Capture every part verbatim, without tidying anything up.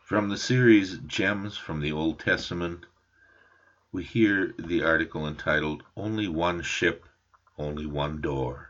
From the series Gems from the Old Testament, we hear the article entitled Only One Ship, Only One Door.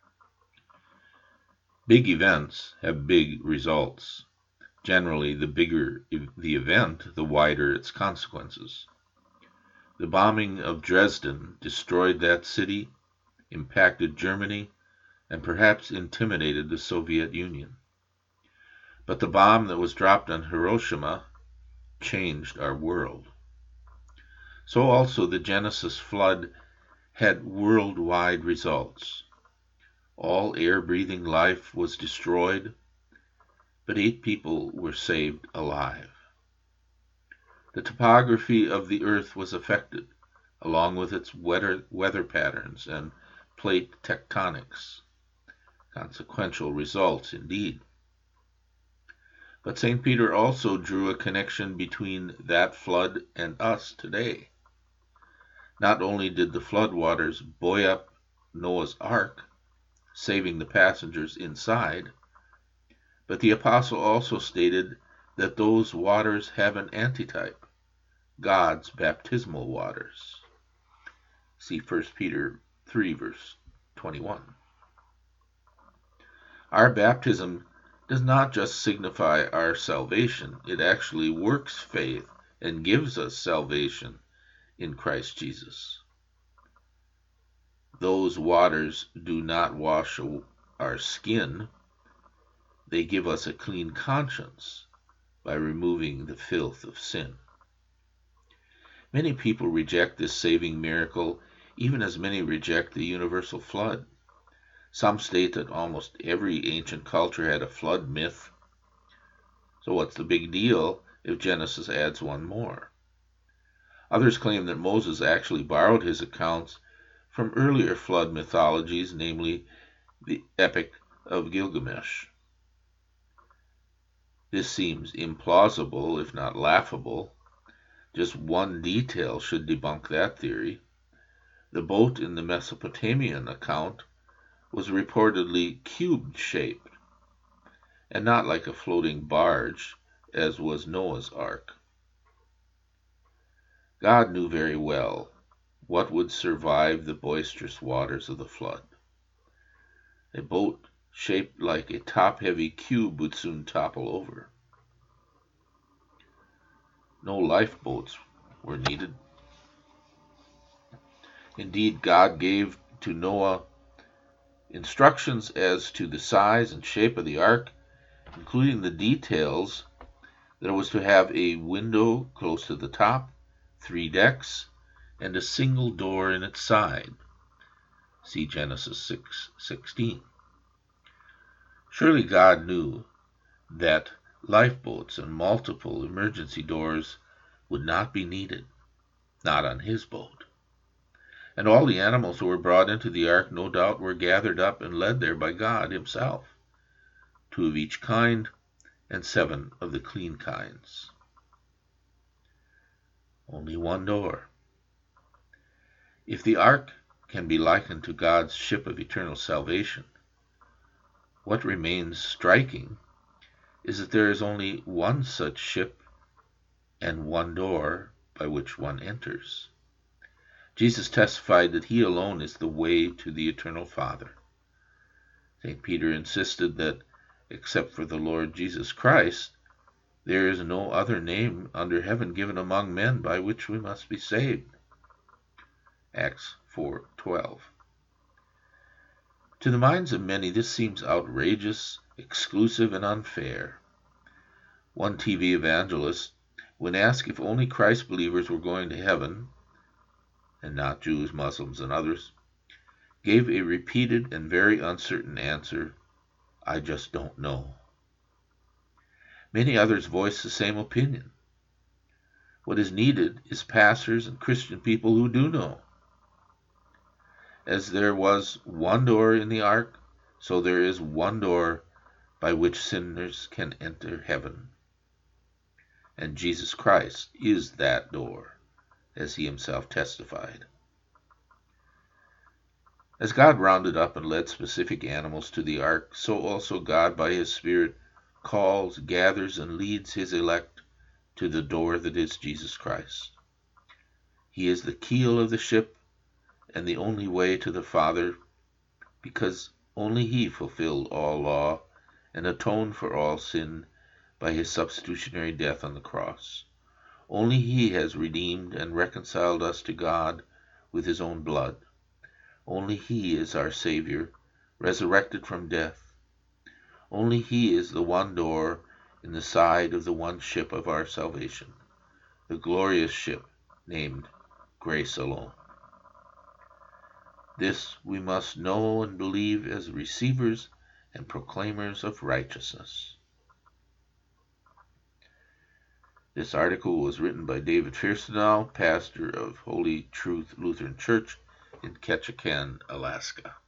Big events have big results. Generally, the bigger the event, the wider its consequences. The bombing of Dresden destroyed that city, impacted Germany, and perhaps intimidated the Soviet Union. But the bomb that was dropped on Hiroshima changed our world. So also the Genesis flood had worldwide results. All air-breathing life was destroyed, but eight people were saved alive. The topography of the earth was affected, along with its weather, weather patterns and plate tectonics. Consequential results indeed. But Saint Peter also drew a connection between that flood and us today. Not only did the floodwaters buoy up Noah's Ark, saving the passengers inside, but the apostle also stated that those waters have an antitype, God's baptismal waters. See First Peter three, verse twenty-one. Our baptism does not just signify our salvation, it actually works faith and gives us salvation in Christ Jesus. Those waters do not wash our skin, they give us a clean conscience by removing the filth of sin. Many people reject this saving miracle, even as many reject the universal flood. Some state that almost every ancient culture had a flood myth. So what's the big deal if Genesis adds one more? Others claim that Moses actually borrowed his accounts from earlier flood mythologies, namely the Epic of Gilgamesh. This seems implausible, if not laughable. Just one detail should debunk that theory. The boat in the Mesopotamian account was reportedly cube-shaped, and not like a floating barge, as was Noah's Ark. God knew very well what would survive the boisterous waters of the flood. A boat shaped like a top-heavy cube would soon topple over. No lifeboats were needed. Indeed, God gave to Noah instructions as to the size and shape of the ark, including the details that it was to have a window close to the top, three decks, and a single door in its side. See Genesis six sixteen. Surely God knew that lifeboats and multiple emergency doors would not be needed, not on his boat. And all the animals who were brought into the ark no doubt were gathered up and led there by God himself, two of each kind and seven of the clean kinds. Only one door. If the ark can be likened to God's ship of eternal salvation, what remains striking is that there is only one such ship and one door by which one enters. Jesus testified that he alone is the way to the eternal Father. Saint Peter insisted that, except for the Lord Jesus Christ, there is no other name under heaven given among men by which we must be saved. Acts four twelve. To the minds of many, this seems outrageous, exclusive, and unfair. One T V evangelist, when asked if only Christ believers were going to heaven, and not Jews, Muslims, and others, gave a repeated and very uncertain answer, "I just don't know." Many others voiced the same opinion. What is needed is pastors and Christian people who do know. As there was one door in the ark, so there is one door by which sinners can enter heaven. And Jesus Christ is that door, as he himself testified. As God rounded up and led specific animals to the ark, so also God by his Spirit calls, gathers, and leads his elect to the door that is Jesus Christ. He is the keel of the ship and the only way to the Father, because only he fulfilled all law and atoned for all sin by his substitutionary death on the cross. Only he has redeemed and reconciled us to God with his own blood. Only he is our Savior, resurrected from death. Only he is the one door in the side of the one ship of our salvation, the glorious ship named Grace alone. This we must know and believe as receivers and proclaimers of righteousness. This article was written by David Fierstenau, pastor of Holy Truth Lutheran Church in Ketchikan, Alaska.